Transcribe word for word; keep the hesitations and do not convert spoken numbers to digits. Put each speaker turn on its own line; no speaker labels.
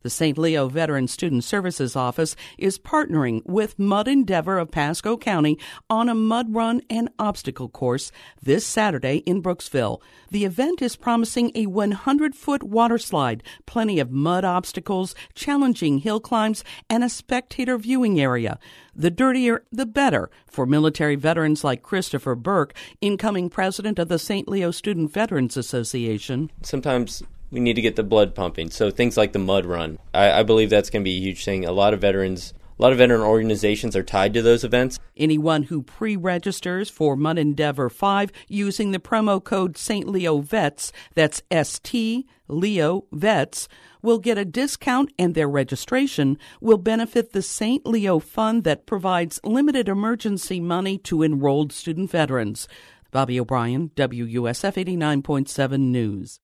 The Saint Leo Veteran Student Services Office is partnering with Mud Endeavor of Pasco County on a mud run and obstacle course this Saturday in Brooksville. The event is promising a one hundred foot water slide, plenty of mud obstacles, challenging hill climbs, and a spectator viewing area. The dirtier, the better for military veterans like Christopher Burke, incoming president of the Saint Leo Student Veterans Association.
Sometimes we need to get the blood pumping, so things like the mud run. I, I believe that's going to be a huge thing. A lot of veterans, a lot of veteran organizations are tied to those events.
Anyone who pre-registers for Mud Endeavor five using the promo code Saint Leo Vets, that's S T Leo Vets, will get a discount, and their registration will benefit the Saint Leo Fund that provides limited emergency money to enrolled student veterans. Bobby O'Brien, W U S F eighty-nine point seven News.